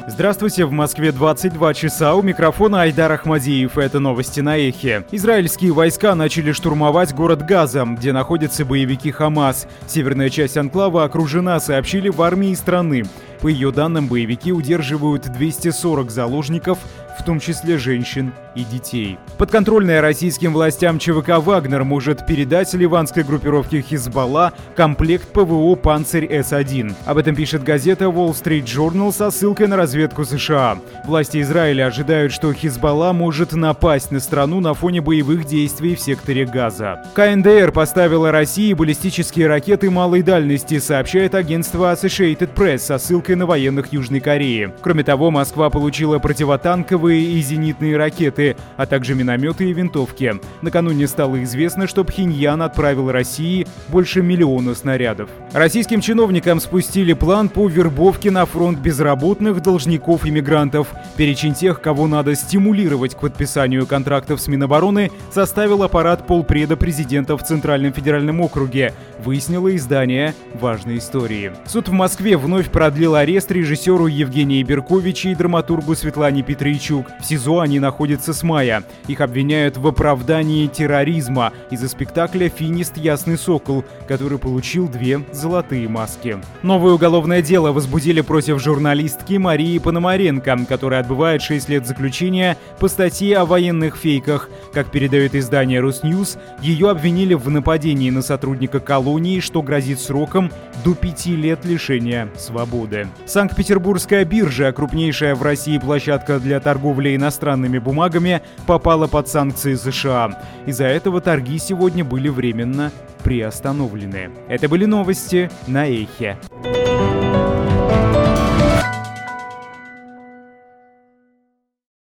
Здравствуйте, в Москве 22 часа, у микрофона Айдар Ахмадиев. Это новости на Эхе. Израильские войска начали штурмовать город Газа, где находятся боевики Хамас. Северная часть анклава окружена, сообщили в армии страны. По ее данным, боевики удерживают 240 заложников, в том числе женщин и детей. Подконтрольная российским властям ЧВК «Вагнер» может передать ливанской группировке Хизбалла комплект ПВО «Панцирь С-1». Об этом пишет газета Wall Street Journal со ссылкой на разведку США. Власти Израиля ожидают, что Хизбалла может напасть на страну на фоне боевых действий в секторе Газа. КНДР поставила России баллистические ракеты малой дальности, сообщает агентство Associated Press со ссылкой на военных Южной Кореи. Кроме того, Москва получила противотанковые и зенитные ракеты, а также минометы и винтовки. Накануне стало известно, что Пхеньян отправил России больше 1 миллиона снарядов. Российским чиновникам спустили план по вербовке на фронт безработных, должников и мигрантов. Перечень тех, кого надо стимулировать к подписанию контрактов с Минобороны, составил аппарат полпреда президента в Центральном федеральном округе, выяснило издание «Важные истории». Суд в Москве вновь продлил арест режиссеру Евгении Беркович и драматургу Светлане Петрийчук. В СИЗО они находятся с мая. Их обвиняют в оправдании терроризма из-за спектакля «Финист. Ясный сокол», который получил 2 золотые маски. Новое уголовное дело возбудили против журналистки Марии Пономаренко, которая отбывает 6 лет заключения по статье о военных фейках. Как передает издание «Росньюз», ее обвинили в нападении на сотрудника колонии, что грозит сроком до 5 лет лишения свободы. Санкт-Петербургская биржа, крупнейшая в России площадка для торговли иностранными бумагами, попала под санкции США. Из-за этого торги сегодня были временно приостановлены. Это были новости на Эхе.